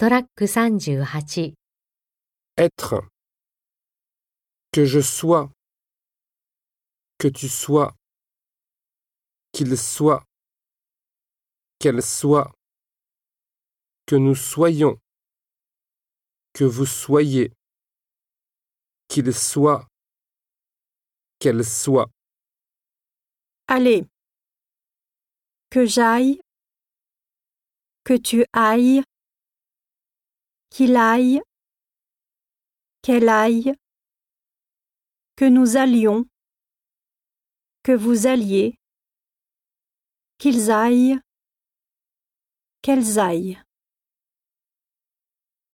トラック38、 Être. Que je sois. Que tu sois. Qu'il soit. Qu'elle soit. Que nous soyons. Que vous soyez. Qu'il soit. Qu'elle soit. Allez. Que j'aille. Que tu ailles. Qu'il aille. Qu'elle aille. Que nous allions. Que vous alliez. Qu'ils aillent. Qu'elles aillent.